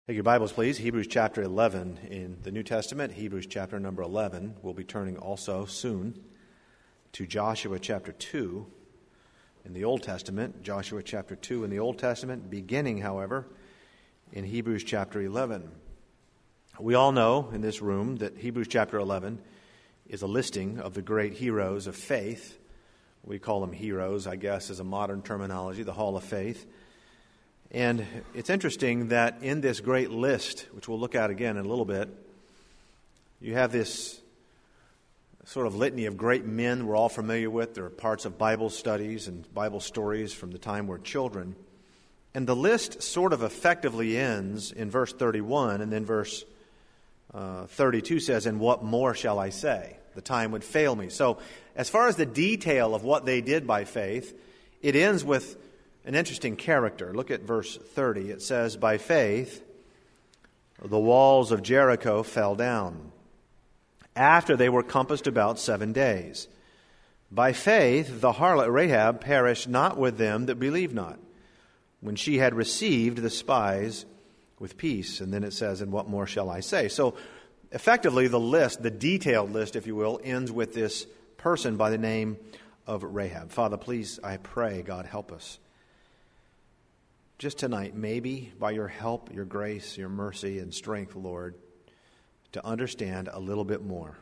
Take your Bibles, please. Hebrews chapter 11 in the New Testament. Hebrews chapter number 11. We'll be turning also soon to Joshua chapter 2 in the Old Testament. Joshua chapter 2 in the Old Testament, beginning, however, in Hebrews chapter 11. We all know in this room that Hebrews chapter 11 is a listing of the great heroes of faith. We call them heroes, I guess, as a modern terminology, the Hall of Faith. And it's interesting that in this great list, which we'll look at again in a little bit, you have this sort of litany of great men we're all familiar with. There are parts of Bible studies and Bible stories from the time we're children. And the list sort of effectively ends in verse 31, and then verse 32 says, "And what more shall I say? The time would fail me." So as far as the detail of what they did by faith, it ends with an interesting character. Look at verse 30. It says, "By faith, the walls of Jericho fell down, after they were compassed about 7 days. By faith, the harlot Rahab perished not with them that believed not, when she had received the spies with peace." And then it says, "And what more shall I say?" So effectively, the list, the detailed list, if you will, ends with this person by the name of Rahab. Father, please, I pray, God, help us. Just tonight, maybe by your help, your grace, your mercy, and strength, Lord, to understand a little bit more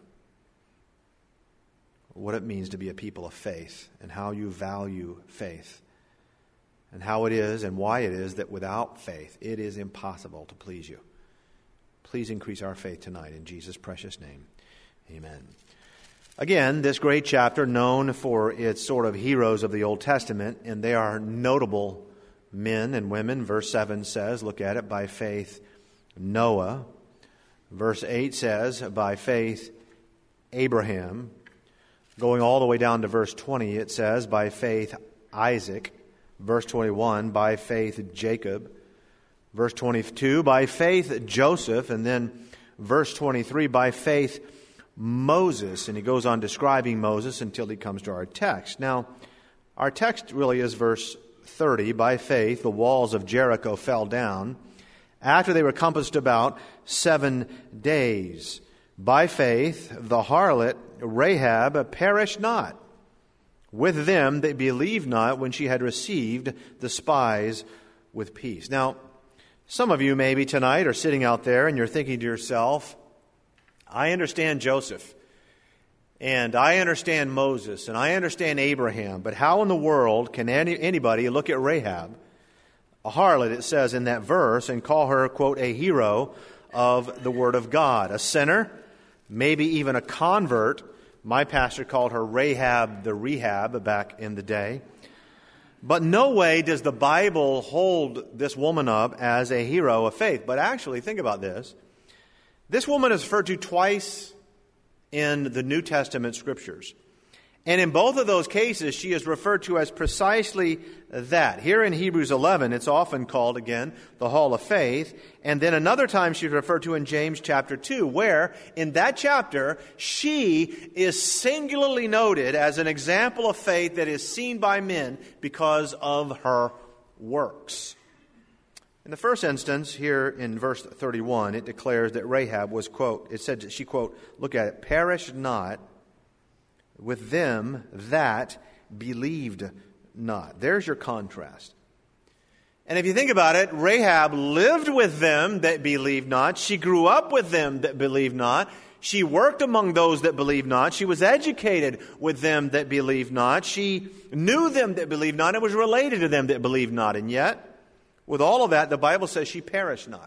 what it means to be a people of faith and how you value faith and how it is and why it is that without faith it is impossible to please you. Please increase our faith tonight in Jesus' precious name. Amen. Again, this great chapter known for its sort of heroes of the Old Testament, and they are notable men and women. Verse 7 says, look at it, by faith Noah. Verse 8 says, by faith Abraham. Going all the way down to verse 20, it says, by faith Isaac. Verse 21, by faith Jacob. Verse 22, by faith Joseph. And then verse 23, by faith Moses. And he goes on describing Moses until he comes to our text. Now, our text really is verse 30, by faith, the walls of Jericho fell down after they were compassed about 7 days. By faith, the harlot Rahab perished not with them that believed not, when she had received the spies with peace. Now, some of you maybe tonight are sitting out there and you're thinking to yourself, I understand Joseph, and I understand Moses, and I understand Abraham, but how in the world can anybody look at Rahab, a harlot, it says in that verse, and call her, quote, a hero of the Word of God, a sinner, maybe even a convert? My pastor called her Rahab the Rehab back in the day. But no way does the Bible hold this woman up as a hero of faith. But actually, think about this. This woman is referred to twice in the New Testament scriptures. And in both of those cases, she is referred to as precisely that. Here in Hebrews 11, it's often called, again, the Hall of Faith. And then another time she's referred to in James chapter 2, where in that chapter, she is singularly noted as an example of faith that is seen by men because of her works. In the first instance, here in verse 31, it declares that Rahab was, quote, it said that she, quote, look at it, perished not with them that believed not. There's your contrast. And if you think about it, Rahab lived with them that believed not. She grew up with them that believed not. She worked among those that believed not. She was educated with them that believed not. She knew them that believed not and was related to them that believed not. And yet, with all of that, the Bible says she perished not.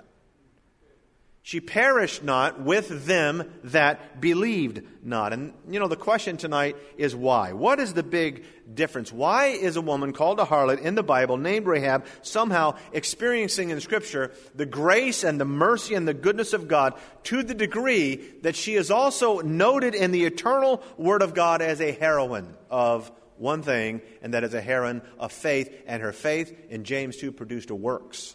She perished not with them that believed not. And, the question tonight is why? What is the big difference? Why is a woman called a harlot in the Bible, named Rahab, somehow experiencing in Scripture the grace and the mercy and the goodness of God to the degree that she is also noted in the eternal Word of God as a heroine of one thing, and that is a heroine of faith, and her faith in James 2 produced a works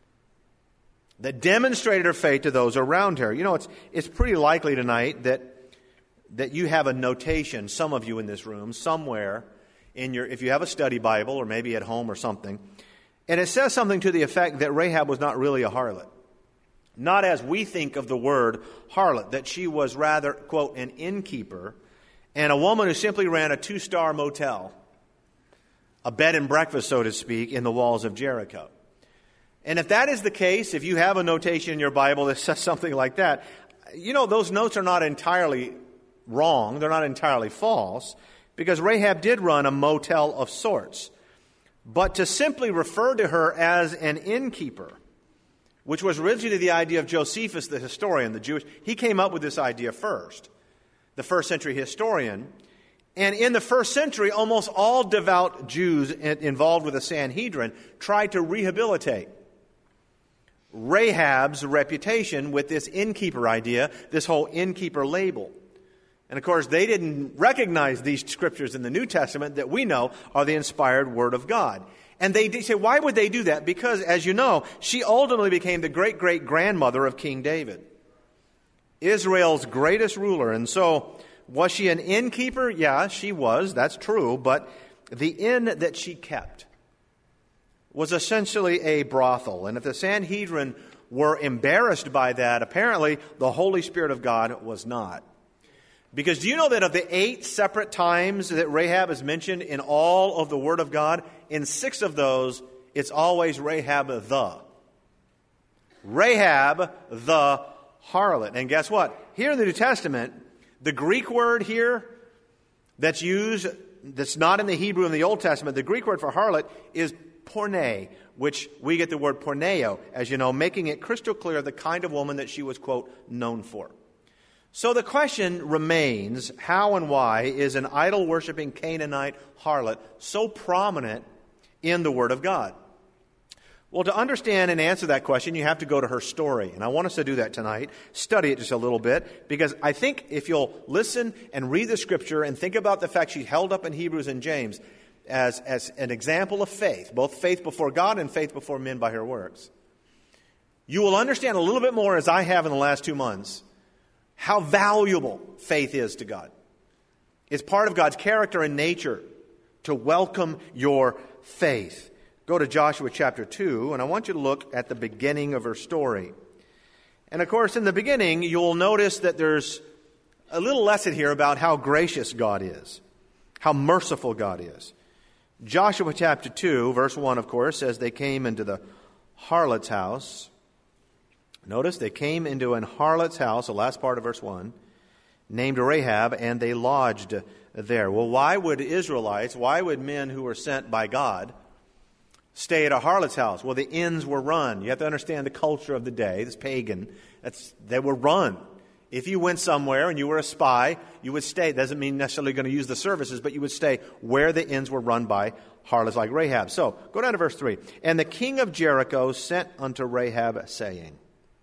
that demonstrated her faith to those around her. It's pretty likely tonight that you have a notation, some of you in this room, somewhere if you have a study Bible or maybe at home or something, and it says something to the effect that Rahab was not really a harlot. not as we think of the word harlot, that she was rather, quote, an innkeeper and a woman who simply ran a 2-star motel, a bed and breakfast, so to speak, in the walls of Jericho. And if that is the case, if you have a notation in your Bible that says something like that, you know, those notes are not entirely wrong. They're not entirely false, because Rahab did run a motel of sorts. But to simply refer to her as an innkeeper, which was originally the idea of Josephus, the historian, the Jewish, he came up with this idea first, the first century historian. And in the first century, almost all devout Jews involved with the Sanhedrin tried to rehabilitate Rahab's reputation with this innkeeper idea, this whole innkeeper label. And of course, they didn't recognize these scriptures in the New Testament that we know are the inspired Word of God. And they say, why would they do that? Because, as you know, she ultimately became the great-great-grandmother of King David, Israel's greatest ruler. And so, was she an innkeeper? Yeah, she was. That's true. But the inn that she kept was essentially a brothel. And if the Sanhedrin were embarrassed by that, apparently the Holy Spirit of God was not. Because do you know that of the 8 separate times that Rahab is mentioned in all of the Word of God, in 6 of those, it's always Rahab the. Rahab the harlot. And guess what? Here in the New Testament, the Greek word here that's used, that's not in the Hebrew in the Old Testament, the Greek word for harlot is porne, which we get the word porneo, as you know, making it crystal clear the kind of woman that she was, quote, known for. So the question remains, how and why is an idol-worshiping Canaanite harlot so prominent in the Word of God? Well, to understand and answer that question, you have to go to her story. And I want us to do that tonight, study it just a little bit, because I think if you'll listen and read the Scripture and think about the fact she's held up in Hebrews and James as an example of faith, both faith before God and faith before men by her works, you will understand a little bit more, as I have in the last 2 months, how valuable faith is to God. It's part of God's character and nature to welcome your faith. Go to Joshua chapter 2, and I want you to look at the beginning of her story. And of course, in the beginning, you'll notice that there's a little lesson here about how gracious God is, how merciful God is. Joshua chapter 2, verse 1, of course, says they came into the harlot's house. Notice, they came into an harlot's house, the last part of verse 1, named Rahab, and they lodged there. Well, why would Israelites, why would men who were sent by God stay at a harlot's house? Well, the inns were run. You have to understand the culture of the day. This pagan, they were run. If you went somewhere and you were a spy, you would stay. Doesn't mean necessarily going to use the services, but you would stay where the inns were run by harlots like Rahab. So, go down to verse 3. And the king of Jericho sent unto Rahab, saying,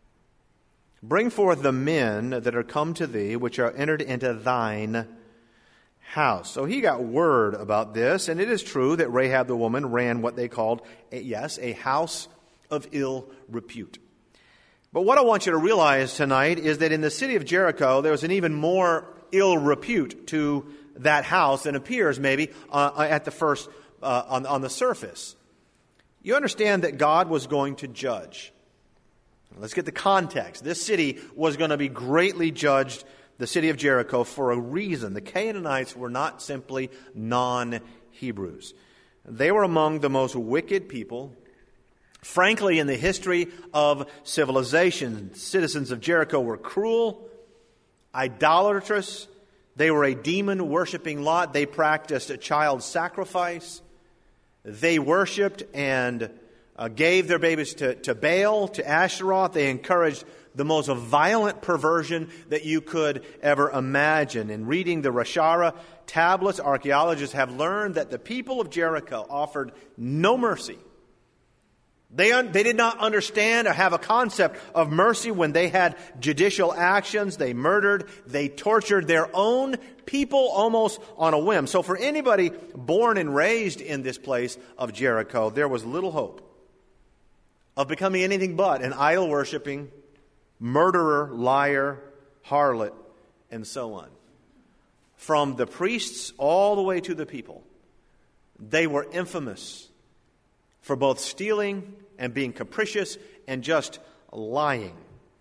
Bring forth the men that are come to thee, which are entered into thine house. So he got word about this, and it is true that Rahab the woman ran what they called, a house of ill repute. But what I want you to realize tonight is that in the city of Jericho, there was an even more ill repute to that house than appears maybe at the first, on the surface. You understand that God was going to judge. Let's get the context. This city was going to be greatly judged, the city of Jericho, for a reason. The Canaanites were not simply non-Hebrews. They were among the most wicked people, frankly, in the history of civilization. Citizens of Jericho were cruel, idolatrous. They were a demon-worshipping lot. They practiced a child sacrifice. They worshipped and gave their babies to Baal, to Asheroth. They encouraged the most violent perversion that you could ever imagine. In reading the Rashara tablets, archaeologists have learned that the people of Jericho offered no mercy. They did not understand or have a concept of mercy when they had judicial actions. They murdered, they tortured their own people almost on a whim. So for anybody born and raised in this place of Jericho, there was little hope of becoming anything but an idol-worshiping, murderer, liar, harlot, and so on. From the priests all the way to the people, they were infamous for both stealing and being capricious and just lying.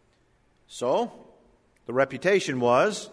So, the reputation was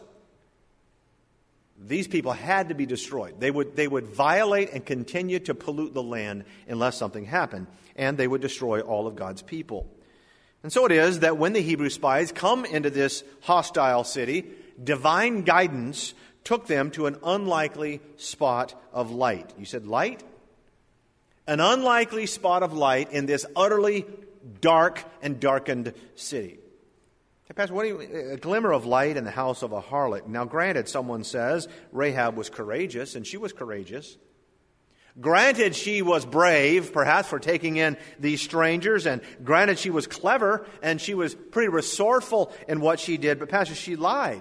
these people had to be destroyed. They would violate and continue to pollute the land unless something happened, and they would destroy all of God's people. And so it is that when the Hebrew spies come into this hostile city, divine guidance took them to an unlikely spot of light. You said light? An unlikely spot of light in this utterly dark and darkened city. Hey, Pastor, a glimmer of light in the house of a harlot. Now, granted, someone says Rahab was courageous, and she was courageous. Granted, she was brave, perhaps, for taking in these strangers, and granted, she was clever, and she was pretty resourceful in what she did, but Pastor, she lied.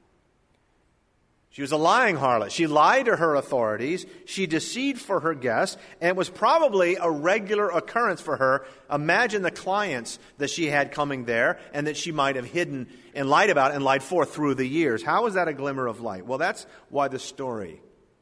She was a lying harlot. She lied to her authorities. She deceived for her guests, and it was probably a regular occurrence for her. Imagine the clients that she had coming there and that she might have hidden and lied about and lied for through the years. How is that a glimmer of light? Well, that's why the story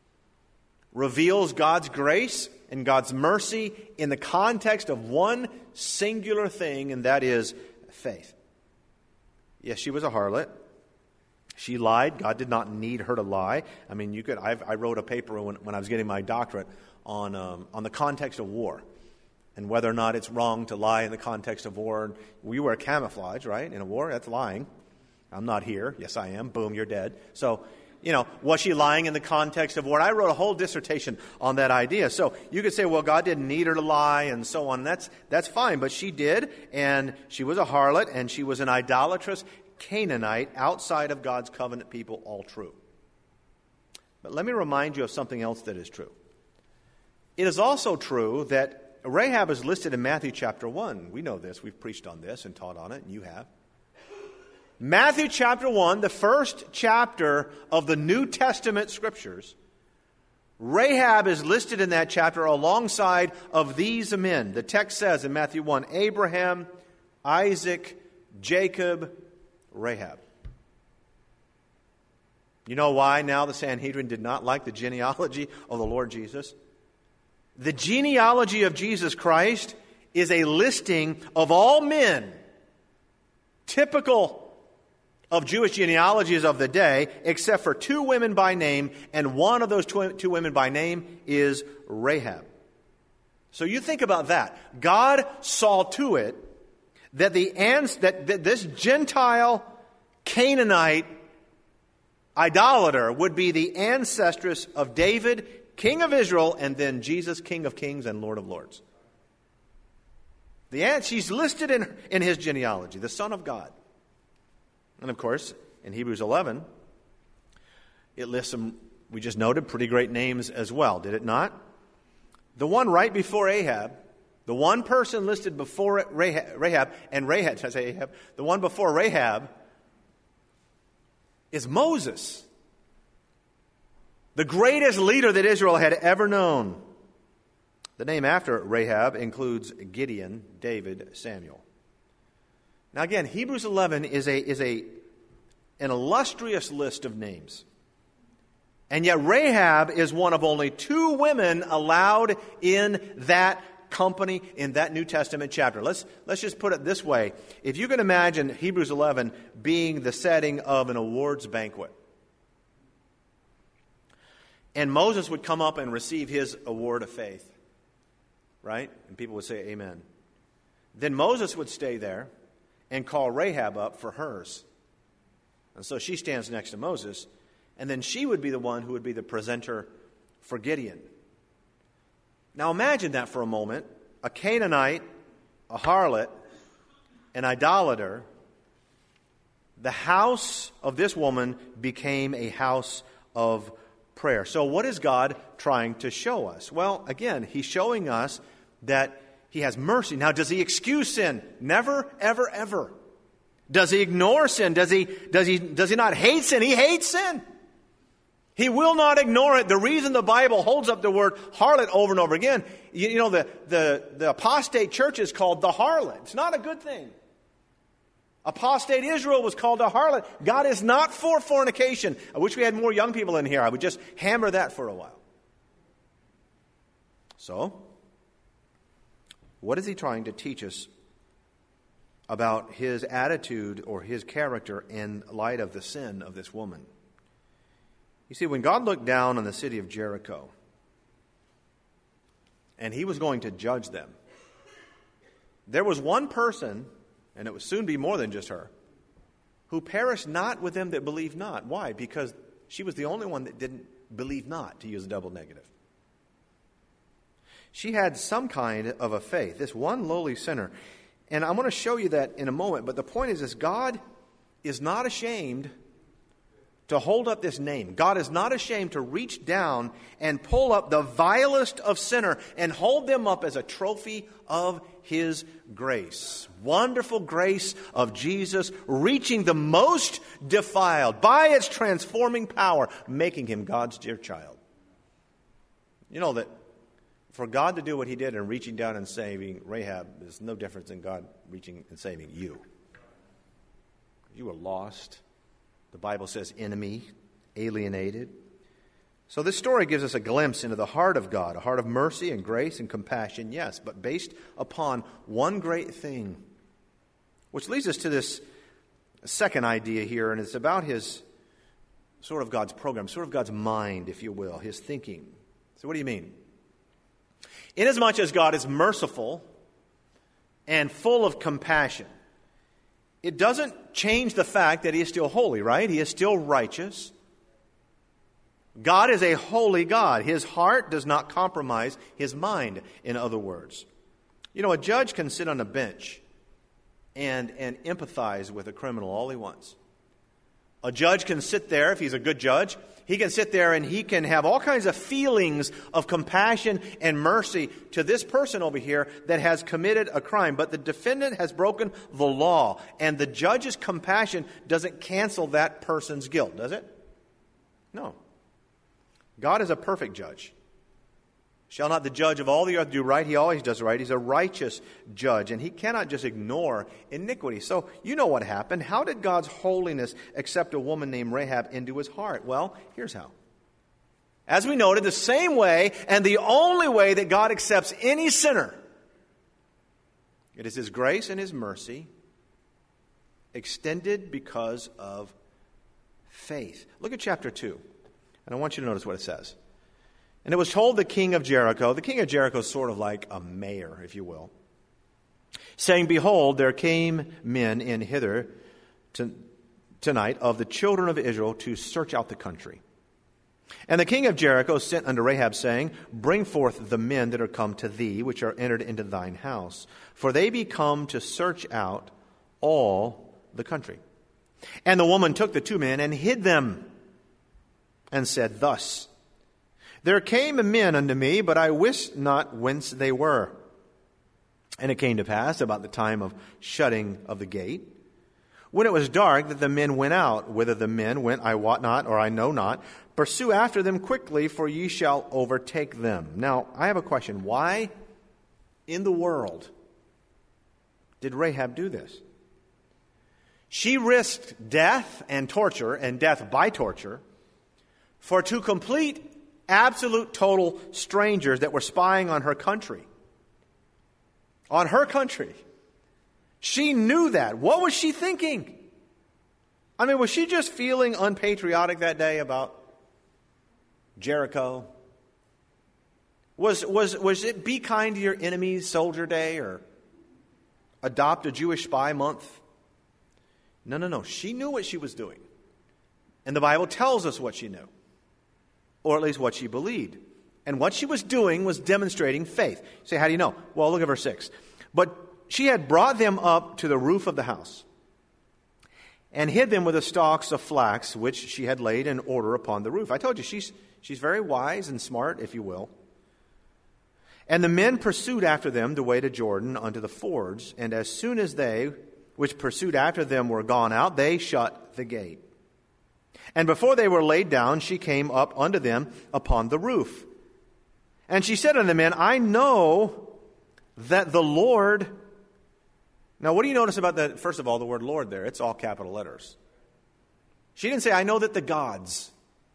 reveals God's grace and God's mercy in the context of one singular thing, and that is faith. Yes, she was a harlot. She lied. God did not need her to lie. I mean, I wrote a paper when I was getting my doctorate on the context of war and whether or not it's wrong to lie in the context of war. We wear camouflage, right? In a war, that's lying. I'm not here. Yes, I am. Boom, you're dead. So, was she lying in the context of war? I wrote a whole dissertation on that idea. So you could say, well, God didn't need her to lie and so on. That's fine. But she did, and she was a harlot, and she was an idolatrous Canaanite outside of God's covenant people, all true. But let me remind you of something else that is true. It is also true that Rahab is listed in Matthew chapter 1. We know this. We've preached on this and taught on it, and you have. Matthew chapter 1, the first chapter of the New Testament scriptures, Rahab is listed in that chapter alongside of these men. The text says in Matthew 1, Abraham, Isaac, Jacob, Rahab. You know why now the Sanhedrin did not like the genealogy of the Lord Jesus? The genealogy of Jesus Christ is a listing of all men, typical of Jewish genealogies of the day, except for two women by name, and one of those two women by name is Rahab. So you think about that. God saw to it that this Gentile Canaanite idolater would be the ancestress of David, king of Israel, and then Jesus, King of Kings and Lord of Lords. She's listed in his genealogy, the Son of God. And of course, in Hebrews 11, it lists some, we just noted, pretty great names as well, did it not? The one right before Ahab, the one person listed before Rahab, the one before Rahab is Moses, the greatest leader that Israel had ever known. The name after Rahab includes Gideon, David, Samuel. Now again, Hebrews 11 is an illustrious list of names. And yet Rahab is one of only two women allowed in that company in that New Testament chapter. Let's just put it this way. If you can imagine Hebrews 11 being the setting of an awards banquet, and Moses would come up and receive his award of faith, right? And people would say amen. Then Moses would stay there and call Rahab up for hers. And so she stands next to Moses, and then she would be the one who would be the presenter for Gideon. Now imagine that for a moment. A Canaanite, a harlot, an idolater. The house of this woman became a house of prayer. So what is God trying to show us? Well, again, He's showing us that He has mercy. Now, does He excuse sin? Never, ever, ever. Does He ignore sin? Does he not hate sin? He hates sin. He will not ignore it. The reason the Bible holds up the word harlot over and over again, the apostate church is called the harlot. It's not a good thing. Apostate Israel was called a harlot. God is not for fornication. I wish we had more young people in here. I would just hammer that for a while. So, what is He trying to teach us about his attitude or his character in light of the sin of this woman. You see, when God looked down on the city of Jericho, and he was going to judge them, there was one person, and it would soon be more than just her, who perished not with them that believed not. Why? Because she was the only one that didn't believe not, to use a double negative. She had some kind of a faith, this one lowly sinner. And I'm going to show you that in a moment, but the point is this: God is not ashamed to hold up this name. God is not ashamed to reach down and pull up the vilest of sinner and hold them up as a trophy of his grace. Wonderful grace of Jesus reaching the most defiled by its transforming power, making him God's dear child. You know that for God to do what he did in reaching down and saving Rahab is no different than God reaching and saving you. You were lost. The Bible says enemy, alienated. So this story gives us a glimpse into the heart of God, a heart of mercy and grace and compassion, yes, but based upon one great thing. Which leads us to this second idea here, and it's about his sort of God's program, sort of God's mind, if you will, his thinking. So what do you mean? Inasmuch as God is merciful and full of compassion, it doesn't change the fact that he is still holy, right? He is still righteous. God is a holy God. His heart does not compromise his mind, in other words. You know, a judge can sit on a bench and empathize with a criminal all he wants. A judge can sit there, if he's a good judge, he can sit there and he can have all kinds of feelings of compassion and mercy to this person over here that has committed a crime. But the defendant has broken the law, and the judge's compassion doesn't cancel that person's guilt, does it? No. God is a perfect judge. Shall not the judge of all the earth do right? He always does right. He's a righteous judge, and he cannot just ignore iniquity. So you know what happened. How did God's holiness accept a woman named Rahab into his heart? Well, here's how. As we noted, the same way and the only way that God accepts any sinner, it is his grace and his mercy extended because of faith. Look at chapter 2, and I want you to notice what it says. And it was told the king of Jericho, the king of Jericho is sort of like a mayor, if you will, saying, Behold, there came men in hither tonight of the children of Israel to search out the country. And the king of Jericho sent unto Rahab, saying, Bring forth the men that are come to thee, which are entered into thine house, for they be come to search out all the country. And the woman took the 2 men and hid them, and said thus, There came men unto me, but I wist not whence they were. And it came to pass about the time of shutting of the gate, when it was dark, that the men went out. Whither the men went, I wot not, or I know not. Pursue after them quickly, for ye shall overtake them. Now, I have a question. Why in the world did Rahab do this? She risked death and torture, and death by torture, for 2 complete, absolute, total strangers that were spying on her country. On her country. She knew that. What was she thinking? I mean, was she just feeling unpatriotic that day about Jericho? Was it Be Kind to Your Enemies Soldier Day or Adopt a Jewish Spy Month? No. She knew what she was doing. And the Bible tells us what she knew. Or at least what she believed. And what she was doing was demonstrating faith. You say, how do you know? Well, look at verse 6. But she had brought them up to the roof of the house, and hid them with the stalks of flax, which she had laid in order upon the roof. I told you, she's very wise and smart, if you will. And the men pursued after them the way to Jordan unto the fords, and as soon as they which pursued after them were gone out, they shut the gate. And before they were laid down, she came up unto them upon the roof. And she said unto the men, I know that the Lord... Now, what do you notice about that? First of all, the word Lord there, it's all capital letters. She didn't say, I know that the gods.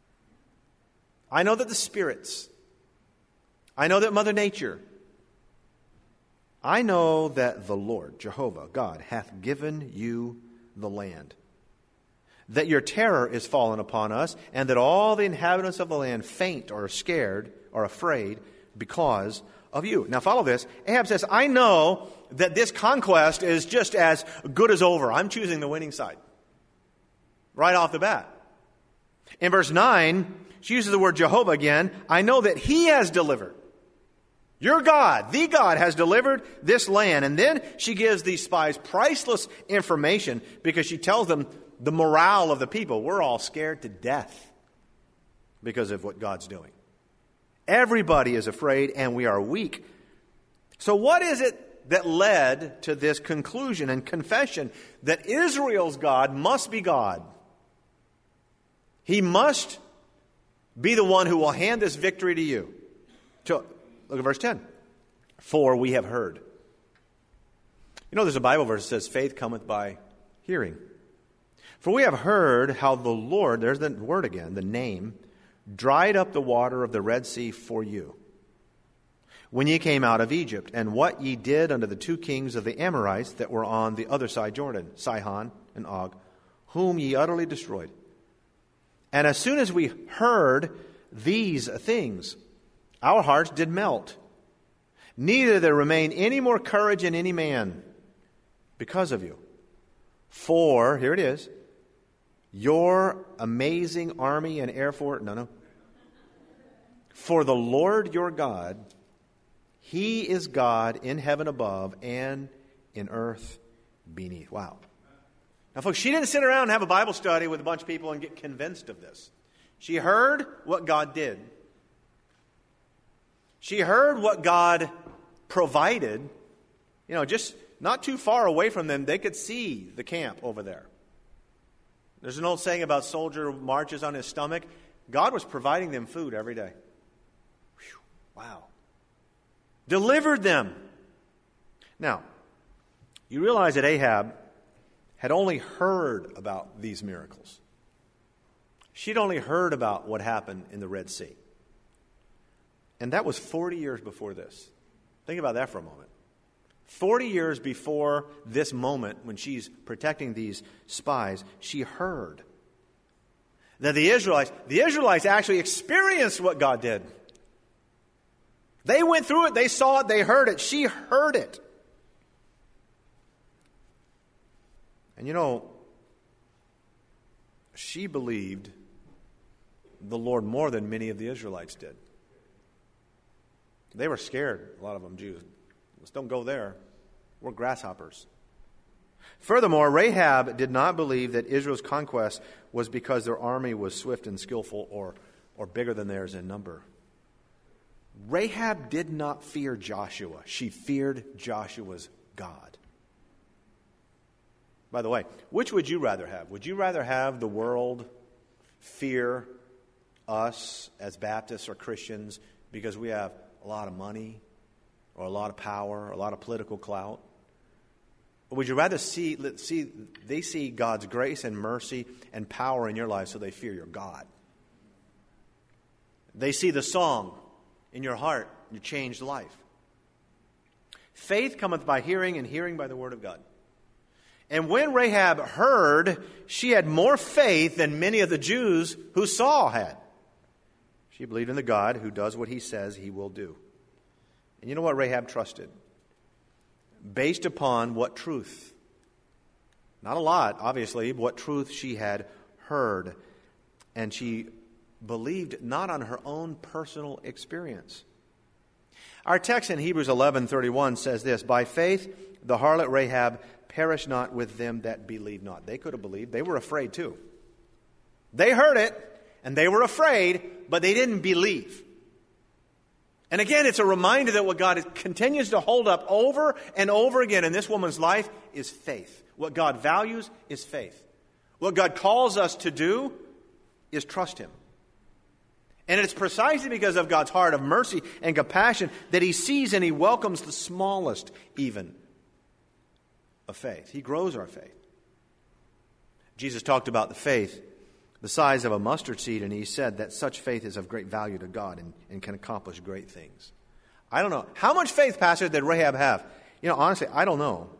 I know that the spirits. I know that Mother Nature. I know that the Lord, Jehovah, God, hath given you the land, that your terror is fallen upon us, and that all the inhabitants of the land faint or are scared or afraid because of you. Now follow this. Ahab says, I know that this conquest is just as good as over. I'm choosing the winning side. Right off the bat. In verse 9, she uses the word Jehovah again. I know that He has delivered. Your God, the God, has delivered this land. And then she gives these spies priceless information because she tells them the morale of the people. We're all scared to death because of what God's doing. Everybody is afraid and we are weak. So what is it that led to this conclusion and confession that Israel's God must be God? He must be the one who will hand this victory to you. Look at verse 10. For we have heard. You know, there's a Bible verse that says, faith cometh by hearing. For we have heard how the Lord, there's the word again, the name, dried up the water of the Red Sea for you, when ye came out of Egypt, and what ye did unto the two kings of the Amorites that were on the other side Jordan, Sihon and Og, whom ye utterly destroyed. And as soon as we heard these things, our hearts did melt. Neither there remained any more courage in any man because of you. For, here it is, your amazing army and air force, for the Lord your God, He is God in heaven above and in earth beneath. Wow. Now, folks, she didn't sit around and have a Bible study with a bunch of people and get convinced of this. She heard what God did. She heard what God provided. You know, just not too far away from them, they could see the camp over there. There's an old saying about soldier marches on his stomach. God was providing them food every day. Whew, wow. Delivered them. Now, you realize that Ahab had only heard about these miracles. She'd only heard about what happened in the Red Sea. And that was 40 years before this. Think about that for a moment. 40 years before this moment when she's protecting these spies, she heard that the Israelites actually experienced what God did. They went through it, they saw it, they heard it. She heard it. And you know, she believed the Lord more than many of the Israelites did. They were scared, a lot of them Jews. Let's don't go there. We're grasshoppers. Furthermore, Rahab did not believe that Israel's conquest was because their army was swift and skillful or bigger than theirs in number. Rahab did not fear Joshua. She feared Joshua's God. By the way, which would you rather have? Would you rather have the world fear us as Baptists or Christians because we have a lot of money or a lot of power or a lot of political clout? Or would you rather they see God's grace and mercy and power in your life so they fear your God? They see the song in your heart, your changed life. Faith cometh by hearing, and hearing by the word of God. And when Rahab heard, she had more faith than many of the Jews who Saul had. She believed in the God who does what He says He will do. And you know what Rahab trusted? Based upon what truth? Not a lot, obviously, but what truth she had heard. And she believed not on her own personal experience. Our text in Hebrews 11:31 says this, by faith the harlot Rahab perished not with them that believe not. They could have believed. They were afraid too. They heard it, and they were afraid, but they didn't believe. And again, it's a reminder that what God continues to hold up over and over again in this woman's life is faith. What God values is faith. What God calls us to do is trust Him. And it's precisely because of God's heart of mercy and compassion that He sees and He welcomes the smallest even of faith. He grows our faith. Jesus talked about the faith the size of a mustard seed, and He said that such faith is of great value to God and can accomplish great things. I don't know. How much faith, Pastor, did Rahab have? Honestly, I don't know.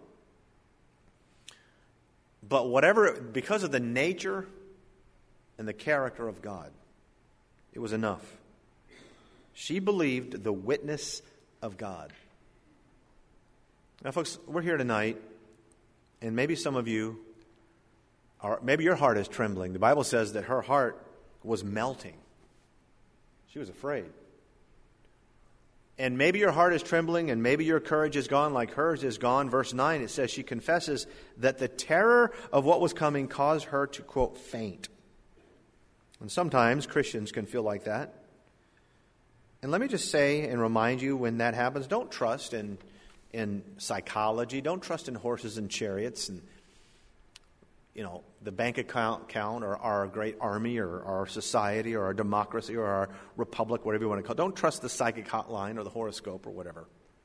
But because of the nature and the character of God, it was enough. She believed the witness of God. Now, folks, we're here tonight, and maybe some of you maybe your heart is trembling. The Bible says that her heart was melting. She was afraid. And maybe your heart is trembling, and maybe your courage is gone like hers is gone. Verse 9, it says she confesses that the terror of what was coming caused her to, quote, faint. And sometimes Christians can feel like that. And let me just say and remind you, when that happens, don't trust in psychology. Don't trust in horses and chariots and the bank account or our great army or our society or our democracy or our republic, whatever you want to call it. Don't trust the psychic hotline or the horoscope or whatever.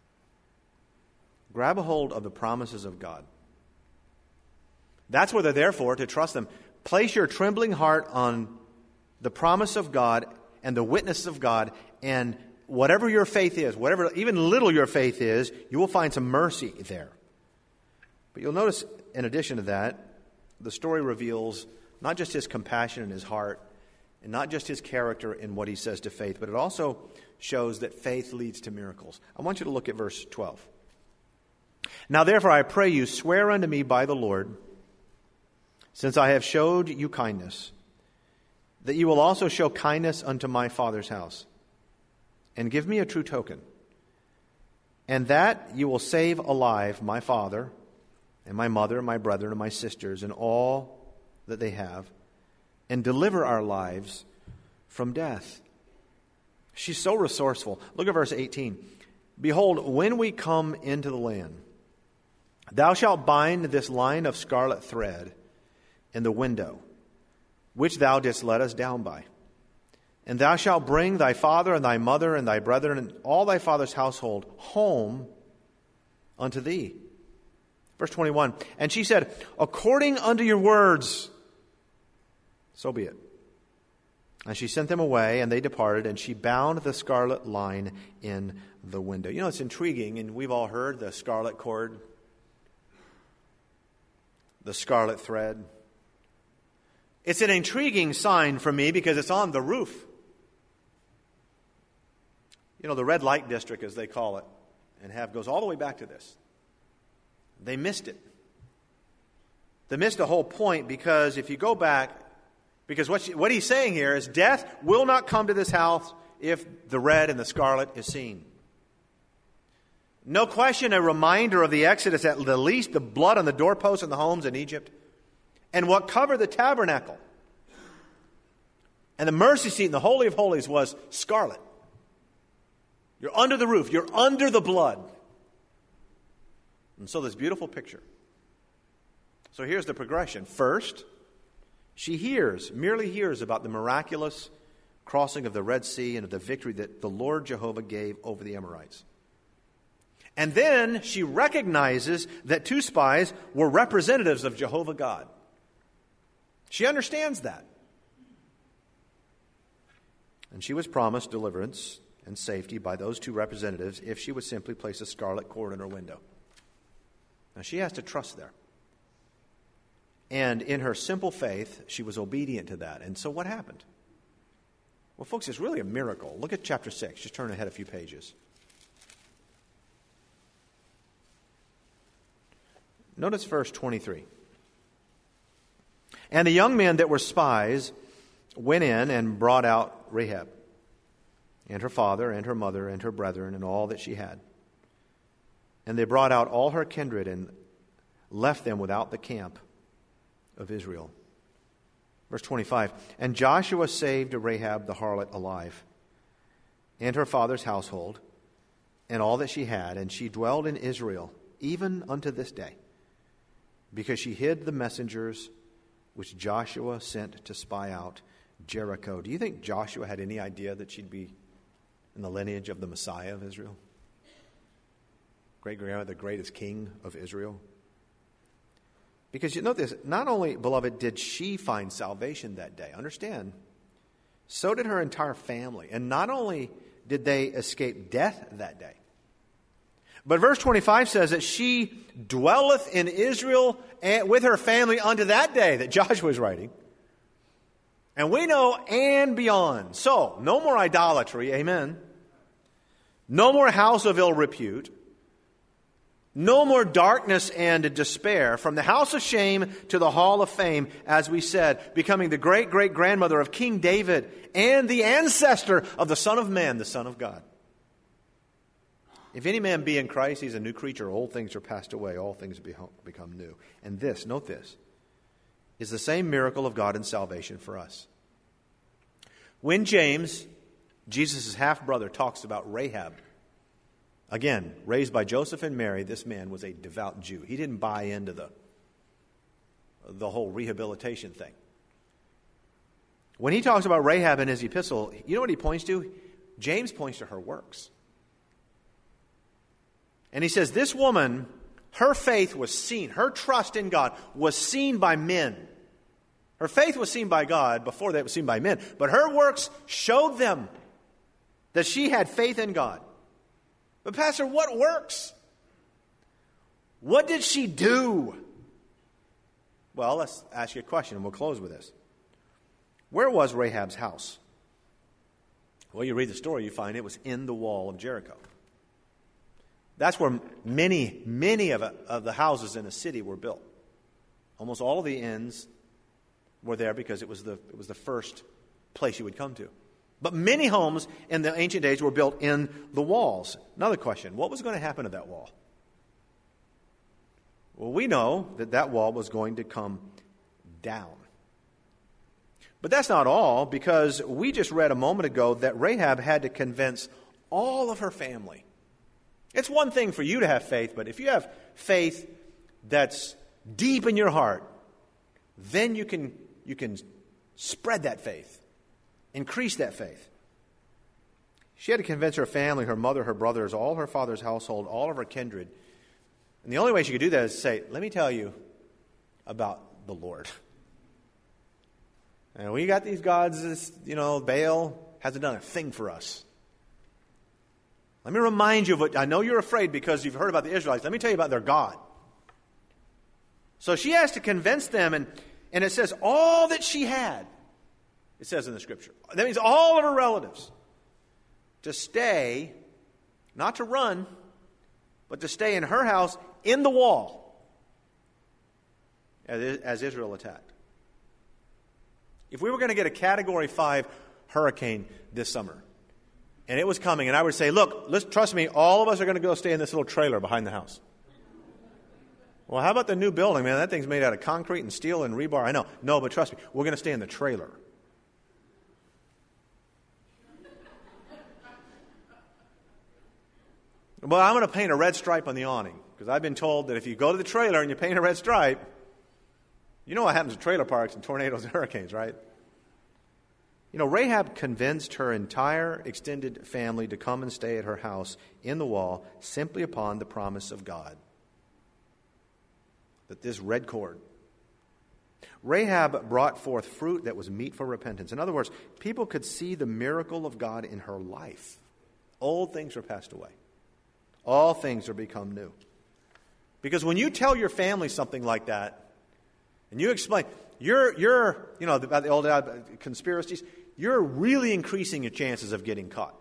Grab a hold of the promises of God. That's what they're there for, to trust them. Place your trembling heart on the promise of God and the witness of God, and whatever your faith is, whatever even little your faith is, you will find some mercy there. But you'll notice, in addition to that, the story reveals not just his compassion in his heart, and not just his character in what he says to faith, but it also shows that faith leads to miracles. I want you to look at verse 12. Now therefore I pray you, swear unto me by the Lord, since I have showed you kindness, that you will also show kindness unto my father's house, and give me a true token, and that you will save alive my father, and my mother, and my brethren, and my sisters, and all that they have, and deliver our lives from death. She's so resourceful. Look at verse 18. Behold, when we come into the land, thou shalt bind this line of scarlet thread in the window, which thou didst let us down by. And thou shalt bring thy father and thy mother and thy brethren and all thy father's household home unto thee. Verse 21, and she said, according unto your words, so be it. And she sent them away, and they departed, and she bound the scarlet line in the window. It's intriguing, and we've all heard the scarlet cord, the scarlet thread. It's an intriguing sign for me because it's on the roof. The red light district, as they call it, goes all the way back to this. They missed it. They missed the whole point, because if you go back, because what he's saying here is death will not come to this house if the red and the scarlet is seen. No question, a reminder of the Exodus, at the least the blood on the doorposts and the homes in Egypt, and what covered the tabernacle. And the mercy seat in the Holy of Holies was scarlet. You're under the roof. You're under the blood. And so this beautiful picture. So here's the progression. First, she merely hears about the miraculous crossing of the Red Sea and of the victory that the Lord Jehovah gave over the Amorites. And then she recognizes that two spies were representatives of Jehovah God. She understands that. And she was promised deliverance and safety by those two representatives if she would simply place a scarlet cord in her window. Now, she has to trust there. And in her simple faith, she was obedient to that. And so what happened? Well, folks, it's really a miracle. Look at chapter 6. Just turn ahead a few pages. Notice verse 23. And the young men that were spies went in and brought out Rahab, and her father, and her mother, and her brethren, and all that she had. And they brought out all her kindred and left them without the camp of Israel. Verse 25, and Joshua saved Rahab the harlot alive, and her father's household, and all that she had, and she dwelled in Israel, even unto this day, because she hid the messengers which Joshua sent to spy out Jericho. Do you think Joshua had any idea that she'd be in the lineage of the Messiah of Israel? Great-grandfather, the greatest king of Israel. Because you know this, not only, beloved, did she find salvation that day, understand, so did her entire family. And not only did they escape death that day, But verse 25 says that she dwelleth in Israel and with her family unto that day that Joshua is writing. And we know and beyond. So, no more idolatry, amen. No more house of ill repute. No more darkness and despair. From the house of shame to the hall of fame, as we said, becoming the great-great-grandmother of King David and the ancestor of the Son of Man, the Son of God. If any man be in Christ, he's a new creature. Old things are passed away. All things become new. And this, note this, is the same miracle of God in salvation for us. When James, Jesus' half-brother, talks about Rahab, again, raised by Joseph and Mary, this man was a devout Jew. He didn't buy into the whole rehabilitation thing. When he talks about Rahab in his epistle, you know what he points to? James points to her works. And he says, this woman, her faith was seen, her trust in God was seen by men. Her faith was seen by God before that was seen by men. But her works showed them that she had faith in God. But Pastor, what works? What did she do? Well, let's ask you a question and we'll close with this. Where was Rahab's house? Well, you read the story, you find it was in the wall of Jericho. That's where many of the houses in the city were built. Almost all of the inns were there because it was the first place you would come to. But many homes in the ancient days were built in the walls. Another question, what was going to happen to that wall? Well, we know that wall was going to come down. But that's not all, because we just read a moment ago that Rahab had to convince all of her family. It's one thing for you to have faith, but if you have faith that's deep in your heart, then you can spread that faith, increase that faith. She had to convince her family, her mother, her brothers, all her father's household, all of her kindred. And the only way she could do that is to say, let me tell you about the Lord. And we got these gods, Baal hasn't done a thing for us. Let me remind you of what, I know you're afraid because you've heard about the Israelites. Let me tell you about their God. So she has to convince them, and it says all that she had, it says in the scripture. That means all of her relatives, to stay, not to run, but to stay in her house in the wall as Israel attacked. If we were going to get a Category 5 hurricane this summer, and it was coming, and I would say, look, trust me, all of us are going to go stay in this little trailer behind the house. Well, how about the new building, man? That thing's made out of concrete and steel and rebar. I know. No, but trust me, we're going to stay in the trailer. Well, I'm going to paint a red stripe on the awning, because I've been told that if you go to the trailer and you paint a red stripe, you know what happens to trailer parks and tornadoes and hurricanes, right? Rahab convinced her entire extended family to come and stay at her house in the wall simply upon the promise of God. That this red cord. Rahab brought forth fruit that was meet for repentance. In other words, people could see the miracle of God in her life. Old things are passed away. All things are become new. Because when you tell your family something like that, and you explain, about the old conspiracies, you're really increasing your chances of getting caught.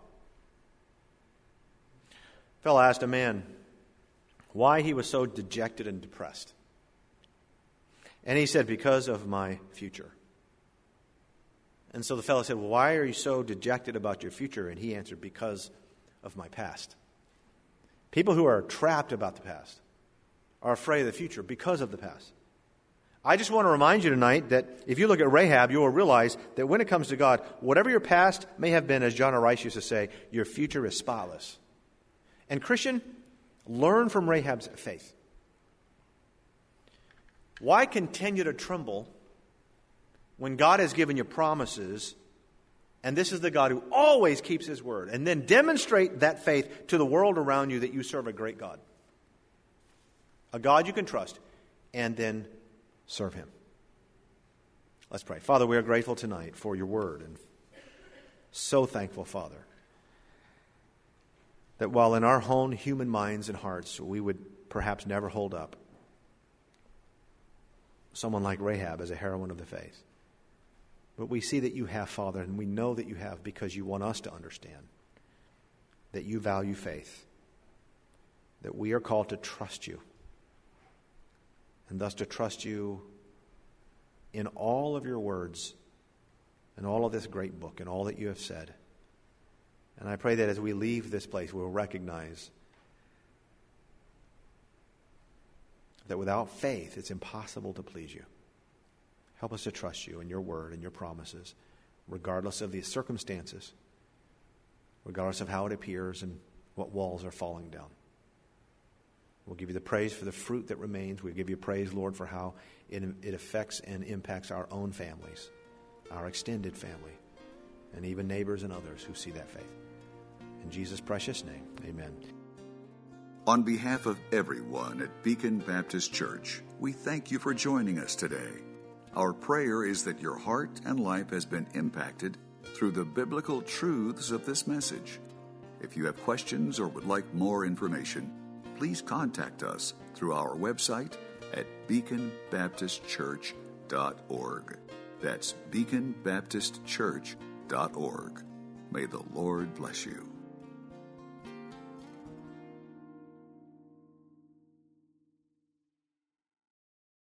A fellow asked a man why he was so dejected and depressed. And he said, because of my future. And so the fellow said, well, why are you so dejected about your future? And he answered, because of my past. People who are trapped about the past are afraid of the future because of the past. I just want to remind you tonight that if you look at Rahab, you will realize that when it comes to God, whatever your past may have been, as John Rice used to say, your future is spotless. And Christian, learn from Rahab's faith. Why continue to tremble when God has given you promises, and this is the God who always keeps his word, and then demonstrate that faith to the world around you that you serve a great God. A God you can trust, and then serve him. Let's pray. Father, we are grateful tonight for your word, and so thankful, Father, That while in our own human minds and hearts we would perhaps never hold up someone like Rahab as a heroine of the faith, but we see that you have, Father, and we know that you have because you want us to understand that you value faith, that we are called to trust you, and thus to trust you in all of your words and all of this great book and all that you have said. And I pray that as we leave this place, we'll recognize that without faith, it's impossible to please you. Help us to trust you and your word and your promises, regardless of the circumstances, regardless of how it appears and what walls are falling down. We'll give you the praise for the fruit that remains. We'll give you praise, Lord, for how it affects and impacts our own families, our extended family, and even neighbors and others who see that faith. In Jesus' precious name, amen. On behalf of everyone at Beacon Baptist Church, we thank you for joining us today. Our prayer is that your heart and life has been impacted through the biblical truths of this message. If you have questions or would like more information, please contact us through our website at beaconbaptistchurch.org. That's beaconbaptistchurch.org. May the Lord bless you.